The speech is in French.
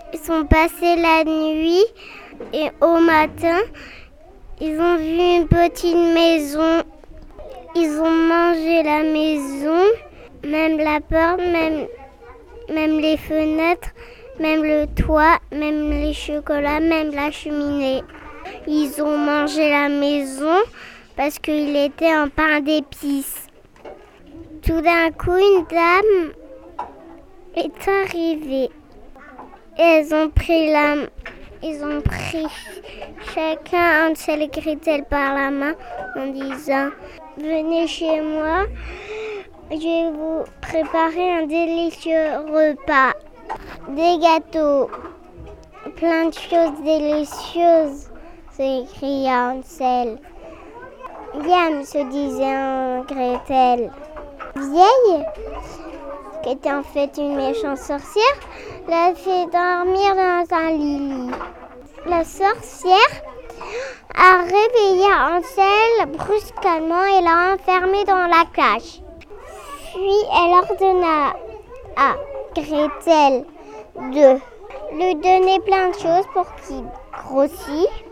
Ils sont passés la nuit et au matin, ils ont vu une petite maison. Ils ont mangé la maison, même la porte, même les fenêtres, même le toit, même les chocolats, même la cheminée. Ils ont mangé la maison parce qu'il était en pain d'épices. Tout d'un coup, une dame est arrivée. Ils ont pris chacun Hansel et Gretel par la main en disant « Venez chez moi, je vais vous préparer un délicieux repas. Des gâteaux, plein de choses délicieuses », s'écria Hansel. « Viens », se disait Gretel. Vieille, qui était en fait une méchante sorcière, l'a fait dormir dans un lit. La sorcière a réveillé Hansel brusquement et l'a enfermé dans la cage. Puis elle ordonna à Gretel de lui donner plein de choses pour qu'il grossisse.